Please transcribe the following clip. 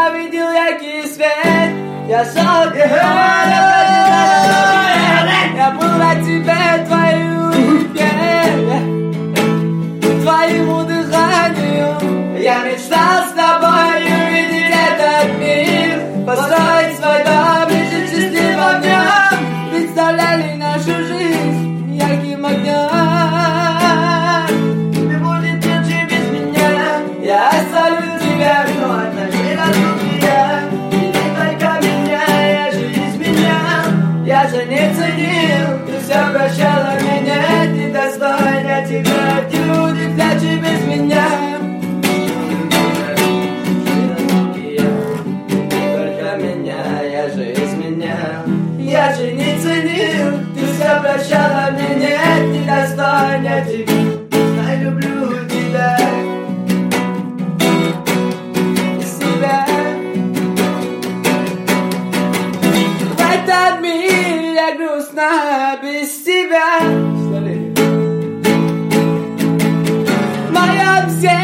видел яркий свет. Я шел к я был на тебе, твоей улыбке, твоему дыханию. Я мечтал с тобой увидеть этот мир, построить свой дом и жить счастливо в нем. Представляли нашу жизнь ярким огнем. Не будет лучше без меня. Я оставлю тебя, но однажды разлуки я. И не только меня, я же изменял. Я же не ценил, ты все прощала меня. Ты достойна, тебя не будет лучше без меня. Я же не ценил, ты все прощала мне, нет, не достойна тебя. Я люблю тебя, себя. В этом мире грустно без тебя. В моем сердце